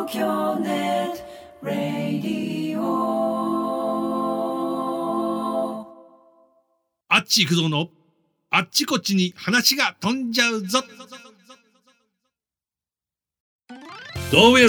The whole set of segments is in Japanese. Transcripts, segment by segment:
東京ネットラディオ。 あっち行くぞのあっちこっちに話が飛んじゃうぞ。どうも皆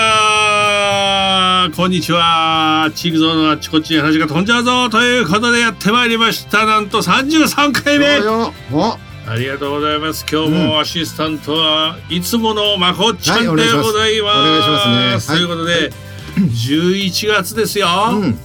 様こんにちは。あっち行くぞのあっちこっちに話が飛んじゃうぞということでやってまいりました。なんと33回目。ありがとうございます。今日もアシスタントはいつものまこっちゃんでございます。 お願いしますね。 ということで、11月ですよ。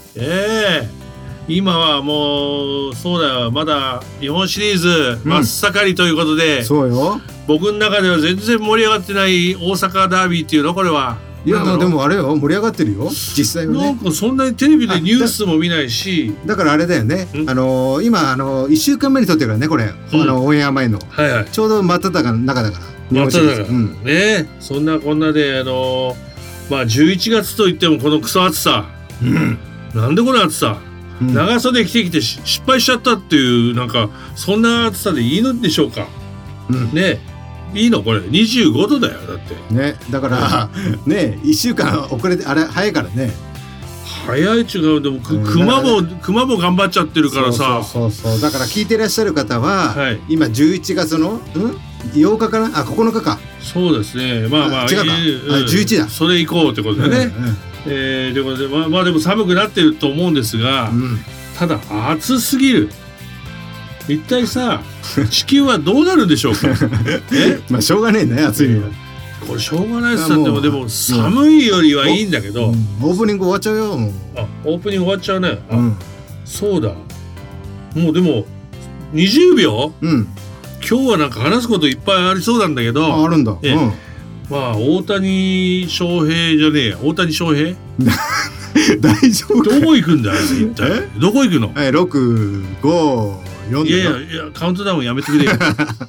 今はもうそうだよ、まだ日本シリーズ真っ盛りということで、 そうよ。 僕の中では全然盛り上がってない大阪ダービーっていうのこれは。 いやでもあれよ、盛り上がってるよ実際はね。 なんかそんなにテレビでニュースも見ないし、 だからあれだよね、今1週間目に撮ってるからねこれ、オンエア前の、ちょうど真っ只中だから真っ只中、ね。そんなこんなで11月といってもこのクソ暑さ、なんでこの暑さ、長袖着てきて失敗しちゃったっていう、なんかそんな暑さでいいのでしょうか、ね。いいのこれ25度だよ。だってね、だからね1週間遅れて、あれ早いからね。 早い違う。でも熊も頑張っちゃってるからさ。 そうだから聞いてらっしゃる方は、今11月の8日かな、9日か。 そうですね。違うか、 11だ。 それ以降ってことでね。ということででも寒くなってると思うんですが、ただ暑すぎる。一体さ地球はどうなるんでしょうか。 しょうがねえね、暑いのは。 これしょうがないっす。でも寒いよりはいいんだけど、 オープニング終わっちゃうよ。 オープニング終わっちゃうね。そうだ、もうでも20秒、今日はなんか話すこといっぱいありそうなんだけど。 あるんだ。 大谷翔平じゃねえや、大谷翔平大丈夫。 どこ行くんだよ一体。どこ行くの。 6、5、4。 いやカウントダウンやめてくれよ。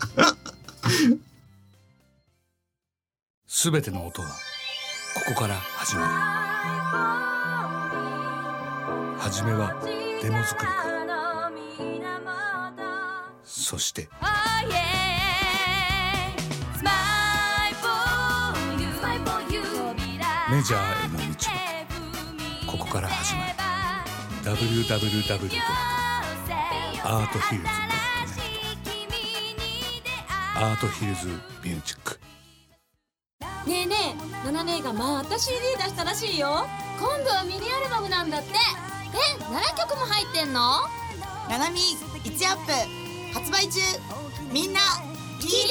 すべての音はここから始まる。はじめはデモ作りから、そしてメジャーへの道はここから始まる。 www.arthills.net アートヒルズミュージック。 ねえねえ、ナナ姉がまた CD 出したらしいよ。今度はミニアルバムなんだって。7曲も入ってんの？ ナナミ1アップ発売中。みんな聴いてね。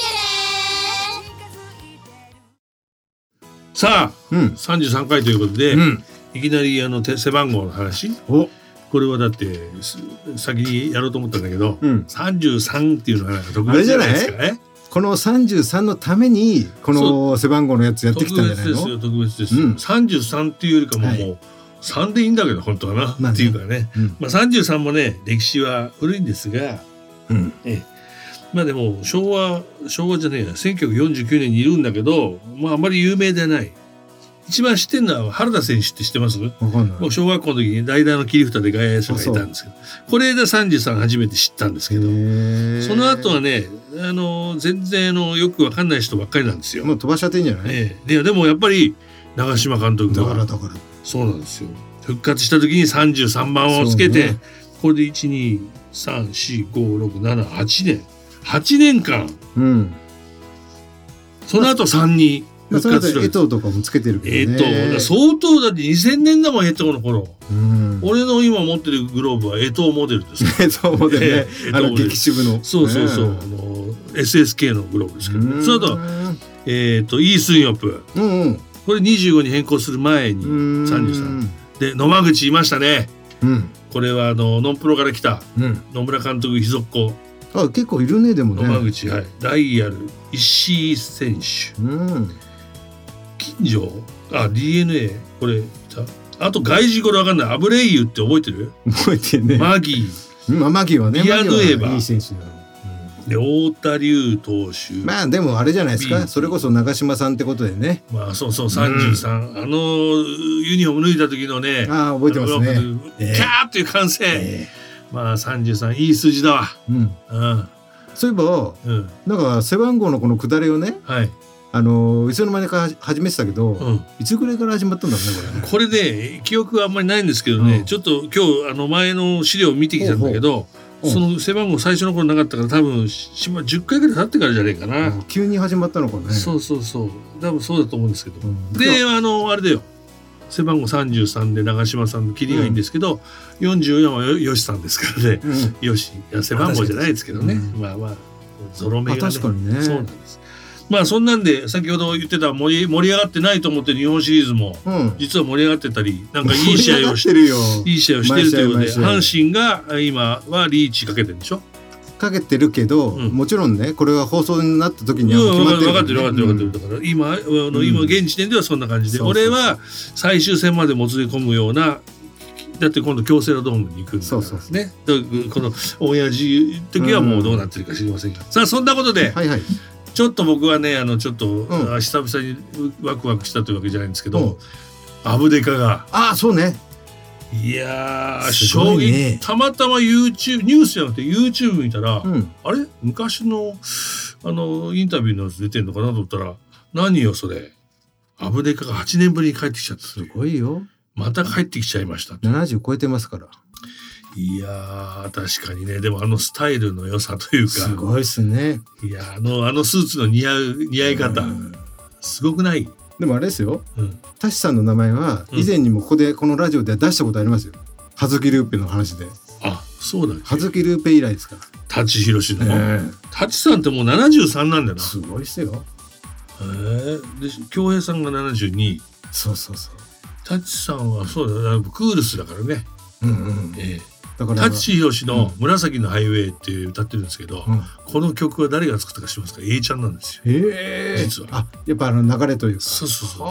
さあ、33回ということで、いきなり背番号の話。これはだって先にやろうと思ったんだけど、33っていうのは特別じゃないですかね。 この33のためにこの背番号のやつやってきたんじゃないの？ 特別ですよ。33っていうよりかももう3でいいんだけど本当はな、っていうかね。33もね歴史は古いんですが、でも昭和じゃねえや、1949年にいるんだけど、あまり有名ではない。一番知ってるのは原田選手って知ってます？もう小学校の時に代打の切り札で外野手がいたんですけど、これで33初めて知ったんですけど、その後はね全然よくわかんない人ばっかりなんですよ。 もう飛ばしちゃっていいんじゃない？ でもやっぱり長嶋監督がだからそうなんですよ。復活した時に33番をつけて、これで12345678年間、その後3に復活する。 江藤とかもつけてるけどね。 相当だって2000年だもん、江藤の頃。俺の今持ってるグローブは江藤モデルです。 江藤モデルね。激渋の。 そうSSK のグローブですけどね。その後イースンヨプ、これ25に変更する前に33で、野間口いましたね。これはノンプロから来た野村監督秘蔵っ子。 結構いるね。でもね、 野間口、ダイヤル石井選手、金城、DNA、これあと外人これわかんない。アブレイユって覚えてる？ 覚えてるね。 マギーはね、 ビアヌエバいい選手だ。 で太田龍投手。 でもあれじゃないですか、それこそ長嶋さんってことでね。 そう33、ユニフォーム脱いだ時のね、 覚えてますね。 キャーっていう歓声。33いい数字だわ。 そういえば、なんか背番号のこの下りをね、 いつの間にか始めてたけど、いつぐらいから始まったんだろうねこれね記憶はあんまりないんですけどね、ちょっと今日前の資料を見てきたんだけど、その背番号最初の頃なかったから多分10回ぐらい経ってからじゃねえかな、 急に始まったのかね。 そう多分そうだと思うんですけど、であれだよ、背番号33で長嶋さんの切りがいいんですけど、44はよしさんですからね、よし背番号じゃないですけどね、まあゾロ目がね、 確かにね、 そうなんです。まあそんなんで先ほど言ってた盛り上がってないと思ってる日本シリーズも、実は盛り上がってたりなんかいい試合をしてるということで、阪神が今はリーチかけてるんでしょ。 かけてるけど、もちろんねこれが放送になった時には決まってる、 分かってるだから今現時点ではそんな感じで、俺は最終戦までもつれ込むような、だって今度京セラドームに行くんだからね、このオンエア時時はもうどうなってるか知りませんが、さあそんなことで、ちょっと僕はねちょっと久々にワクワクしたというわけじゃないんですけど、アブデカがそうね、 いやー衝撃、たまたま YouTube ニュースじゃなくて YouTube 見たら、あれ昔のインタビューのやつ出てんのかなと思ったら、何よそれ、アブデカが8年ぶりに帰ってきちゃった。 すごいよ、 また帰ってきちゃいました。 70超えてますから。 いやー確かにね、でもスタイルの良さというか、 すごいっすね。 いやスーツの似合い方、すごくない？ でもあれですよ、タシさんの名前は以前にもこのラジオで出したことありますよ、葉月ルーペの話で。 そうだっけ。 葉月ルーペ以来ですから、 舘ひろしの、舘さんってもう73なんだよな。 すごいっすよ。 で恭平さんが72。 そう舘さんはそうだ、クールスだからね。 だから舘ひろしの「紫のハイウェイ」って歌ってるんですけど、この曲は誰が作ったか知ってますか？ A ちゃんなんですよ、実は。 やっぱ流れというか。 そう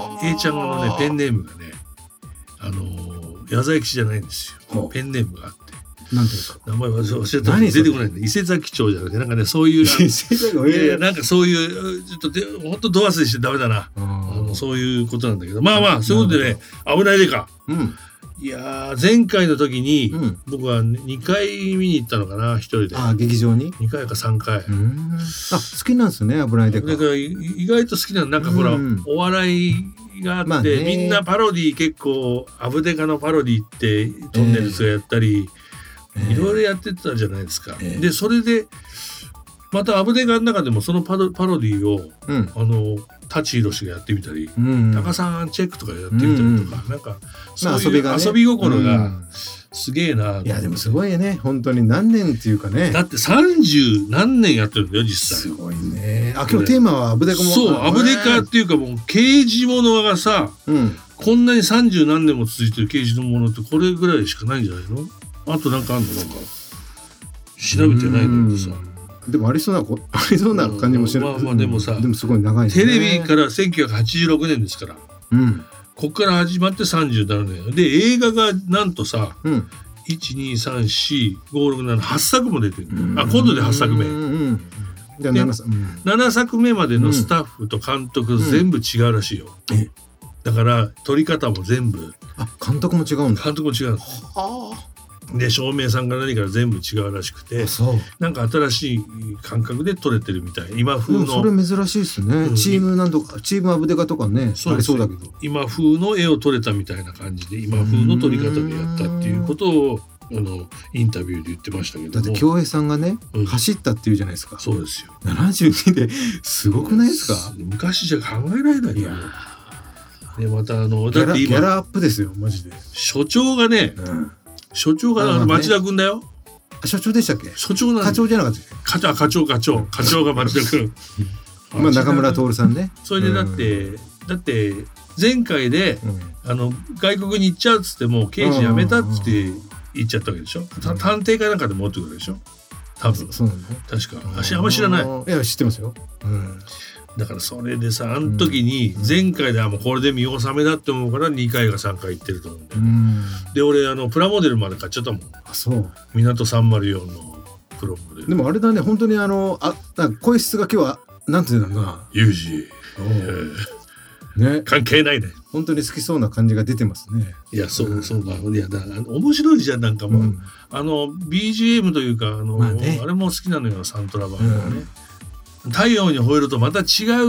A ちゃんのねペンネームがね矢沢永吉じゃないんですよ。ペンネームがあって、 なんていうか名前は教えたら出てこないんで、伊勢崎町じゃなくてなんかね、そういうなんかそういうちょっと本当ド忘れしてダメだな、そういうことなんだけど、まあそういうことでね、危ないでか。いや前回の時に、僕は2回見に行ったのかな、一人で。 劇場に 2回か3回。 好きなんですね、危ないでか。 だから意外と好きなの。なんかほら、お笑いがあって、みんなパロディ結構アブデカのパロディってトンネルズがやったり、いろいろやってたじゃないですか。でそれでまたアブデカの中でもそのパロディを、舘ひろしがやってみたり、高さんチェックとかやってみたりとか、なんかそういう遊び心がすげえな。 いやでもすごいね、本当に何年っていうかね。 だって30何年やってるんだよ実際。 すごいね。今日テーマはアブデカも。 そう、アブデカっていうかもう刑事物がさ、こんなに30何年も続いてる刑事のものってこれぐらいしかないんじゃないの？あとなんかあんの？なんか調べてないんだけどさ。 でもありそうな感じもしない。 でもさ、 でもすごい長いね。 テレビから1986年ですから、こっから始まって37年で、映画がなんとさ、1234567 8作も出てる。今度で8作目。7作目までのスタッフと監督全部違うらしいよ。だから撮り方も全部。 監督も違うんだ。 監督も違うんです。で照明さんが何から全部違うらしくて、なんか新しい感覚で撮れてるみたい。今風の。 それ珍しいですね。チームアブデカとかね、ありそうだけど。 今風の絵を撮れたみたいな感じで、今風の撮り方でやったっていうことをインタビューで言ってましたけども。 だって恭平さんがね、走ったっていうじゃないですか。 そうですよ。 72ですごくないですか？ 昔じゃ考えられないよ。でまただって今ギャラアップですよマジで。 所長がね。所長が町田君だよ。 所長でしたっけ？ 所長なん課長じゃなかったっけ？ 課長が町田君。 中村徹さんね。 それでだって前回で外国に行っちゃうっつっても刑事辞めたっつって言っちゃったわけでしょ。探偵かなんかで持ってくるでしょ。多分。そうなの？確か。あんま知らない。 いや知ってますよ。 だからそれでさ、あの時に前回ではもうこれで見納めだって思うから2回か3回行ってると思うんだよね。で俺プラモデルまで買っちゃったもん。 そう。 港304のプロモデル。 でもあれだね、本当に声質が今日はなんていうんだろうな。 ユージね、 関係ないね。 本当に好きそうな感じが出てますね。 いやそういや面白いじゃん。なんかもう、BGM というかあれも好きなのよ、サントラ版のね。太陽に吠えるとまた違う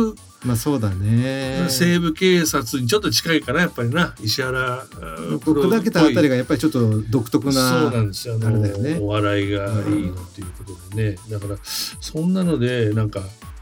まあそうだね。 西部警察にちょっと近いかなやっぱりな。石原砕けたあたりがやっぱりちょっと独特な。 そうなんですよ。 あれだよね。 お笑いがいいのっていうことでね。だからそんなのでなんか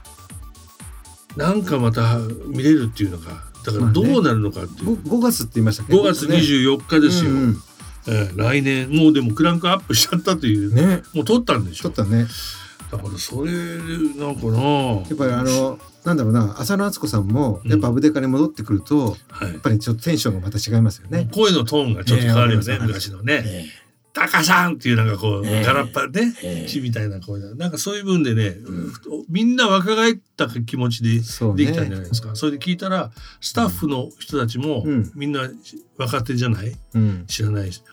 また見れるっていうのが、だからどうなるのかっていう。 5月って言いましたっけ？ 5月24日ですよ。来年もうでもクランクアップしちゃったというね。もう撮ったんでしょ。 撮ったね。 だからそれなんかな。 やっぱりなんだろうな、浅野温子さんもやっぱアブデカに戻ってくると、やっぱりちょっとテンションがまた違いますよね。 声のトーンがちょっと変わるよね、昔のね。タカさんっていうなんかこうガラッパね、血みたいな声だ。なんかそういう分でね、みんな若返った気持ちでできたんじゃないですか。それで聞いたらスタッフの人たちもみんな若手じゃない、知らないし、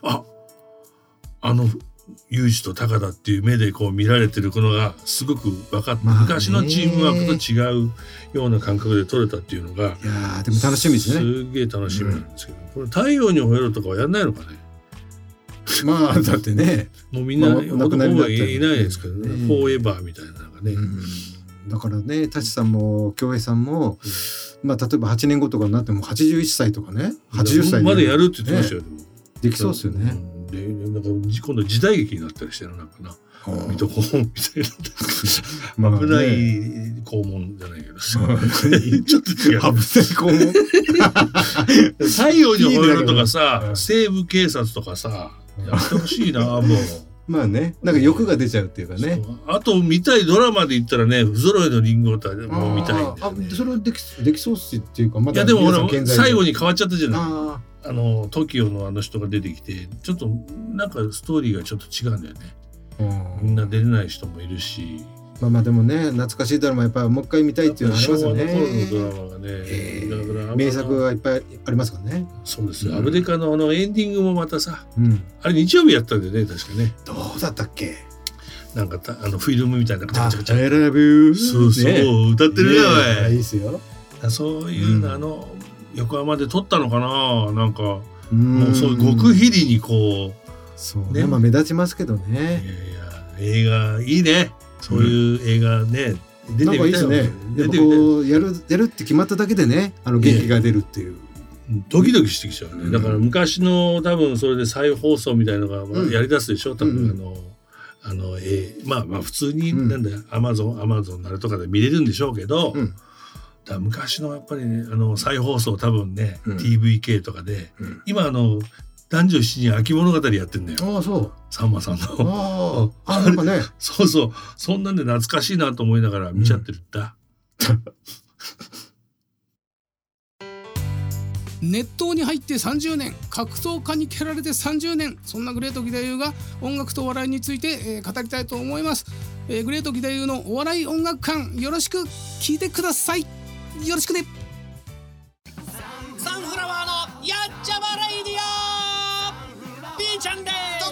ユージとタカだっていう目でこう見られてるのがすごく分かって、昔のチームワークと違うような感覚で撮れたっていうのが、いやでも楽しみですね。 すげえ楽しみなんですけど、これ太陽にほえろとかはやんないのかね。 まあだってね、 もうみんなほとんどいないですけどね、フォーエバーみたいなのがね。 だからね、舘さんも京平さんも、まあ例えば8年後とかになっても81歳とかね、80歳までやるって言ってましたよ。 できそうですよね。 でなんか今度時代劇になったりしてるなんかな、水戸黄門みたいな危ない肛門じゃないけどちょっと違う。危ない肛門太陽にほえろとかさ、西部警察とかさやってほしいなもう。 まあね、なんか欲が出ちゃうっていうかね。 あと見たいドラマで言ったらね、不揃いのリンゴとも見たいんだよね。それはできそうっすっていうか、まだ。 いやでもほら最後に変わっちゃったじゃない。TOKIO のあの人が出てきて、ちょっとなんかストーリーがちょっと違うんだよね。みんな出れない人もいるし。 まあでもね、懐かしいドラマやっぱりもう一回見たいっていうのはありますよね。 昭和の頃のドラマがね、 だから名作がいっぱいありますからね。 そうですよ。アブデカのエンディングもまたさ、あれ日曜日やったんでね、確かね。 どうだったっけ？ なんかフィルムみたいなカチャカチャカチャ。I love you。 そうそう歌ってるよ。 いいですよ。 そういうの横浜で撮ったのかな、なんかもうそういう極秘裏にこう。 そうね、まあ目立ちますけどね。 いや映画いいね。そういう映画ね、 出てみたいですね。こうやるって決まっただけでね、元気が出るっていう。 ドキドキしてきちゃうね。だから昔の多分それで再放送みたいのがやりだすでしょ。多分まあ普通になんだよ、アマゾンなるとかで見れるんでしょうけど、だ昔のやっぱりね再放送多分ね TVK とかで今男女7人秋物語やってんだよ。 ああそう。 さんまさんの。 なんかね。 そうそう。そんなんで懐かしいなと思いながら見ちゃってるんだ。 熱湯に入って30年、格闘家に蹴られて30年、そんなグレート義太夫が音楽とお笑いについて、語りたいと思います。グレート義太夫のお笑い音楽館、よろしく聞いてください。よろしくね。 サンフラワーのやっちゃまレイディオ、ピーちゃんです。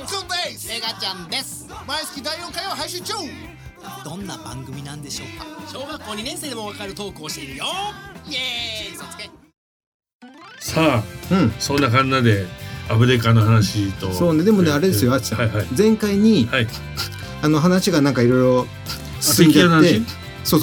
トックンです。 メガちゃんです。 毎月第4回を配信中。 どんな番組なんでしょうか。小学校2年生でもわかるトークをしているよ。イエーイ、そつけ。 さあ、そんな感じでアブデカの話と。 そうね、でもねあれですよ、あっちゃん、前回に、話がなんかいろいろ進んじゃって、そう、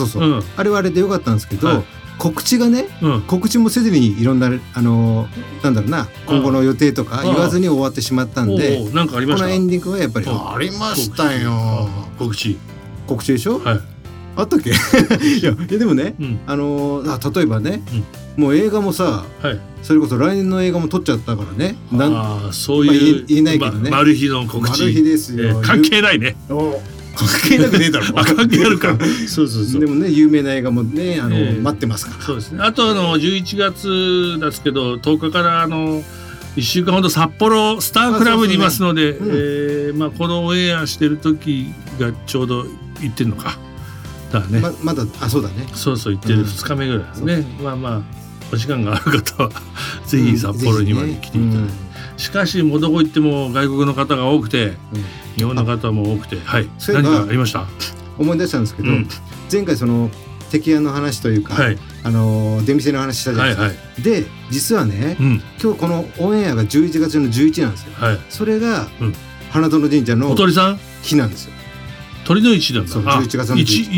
あれはあれでよかったんですけど、告知がね、告知もせずにいろんななんだろうな、今後の予定とか言わずに終わってしまったんで、 なんかありました。 このエンディングはやっぱりありましたよ。 告知でしょ。あったっけ？いやでもね、例えばね、もう映画もさ、それこそ来年の映画も撮っちゃったからね。 そういう言えないけどね。 マル秘の告知。 マル秘ですよ。 関係ないね。 関係なくねえだろ。 関係あるか。そう。 でもね、有名な映画もね、待ってますから。 そうですね。あと11月ですけど、10日から1週間ほど札幌スタークラブにいますので、このオンエアしてる時がちょうど行ってるのか。だね。 まだそうだね。 そう行ってる2日目ぐらいですね。まあお時間がある方はぜひ札幌にまで来ていただいて。しかしもうどこ行っても外国の方が多くて、日本の方も多くて、何かありました？ 思い出したんですけど、前回その敵屋の話というか、出店の話したじゃないですか。で実はね、今日このオンエアが11月の11なんですよ。それが花園神社の日なんですよ。 鳥の市なんだ。 11月の11。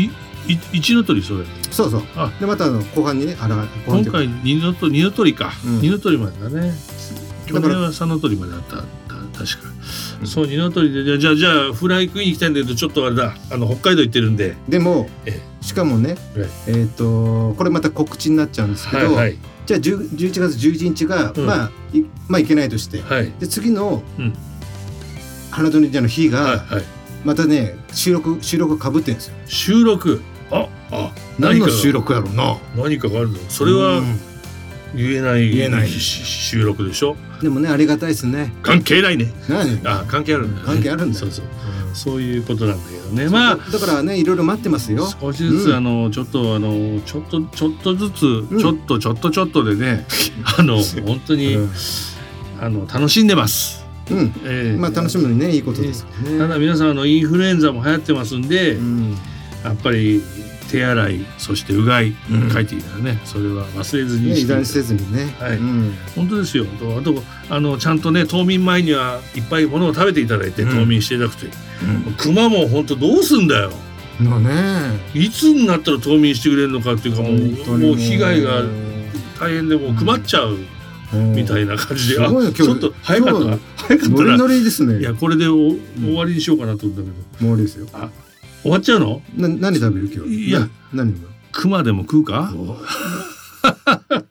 一の鳥それ。 そうそう。でまた後半にね今回二の鳥か、二の鳥までだね。去年は三の鳥まであった確か。そう二の鳥でじゃあフライ食いに行きたいんだけどちょっとあれだ北海道行ってるんで。 でもしかもねこれまた告知になっちゃうんですけど、じゃあ11月11日がまあいけないとして、で次の花鳥の日がまたね収録かぶってるんですよ。 収録何の収録やろうな。 何かがあるの。それは言えない収録でしょ。 でもねありがたいですね。 関係ないね。関係あるんだ。 関係あるんだ。 そういうことなんだけどね。まあだからねいろいろ待ってますよ。 少しずつちょっとずつちょっとでね本当に楽しんでます。 まあ楽しむのにねいいことですね。 ただ皆さんインフルエンザも流行ってますんで、やっぱり手洗いそしてうがい書いていたらね、それは忘れずにして、油断せずにね。 本当ですよ。あとちゃんとね冬眠前にはいっぱいものを食べていただいて冬眠していただくという。熊も本当どうすんだよ。いつになったら冬眠してくれるのかっていうかもう被害が大変でもう困っちゃう。みたいな感じで、ちょっと早かったな。 ノリノリですね。 いやこれで終わりにしようかなと思ったけど。 もう終わりですよ。 終わっちゃうの？ 何食べる今日？ いや、熊でも食うか？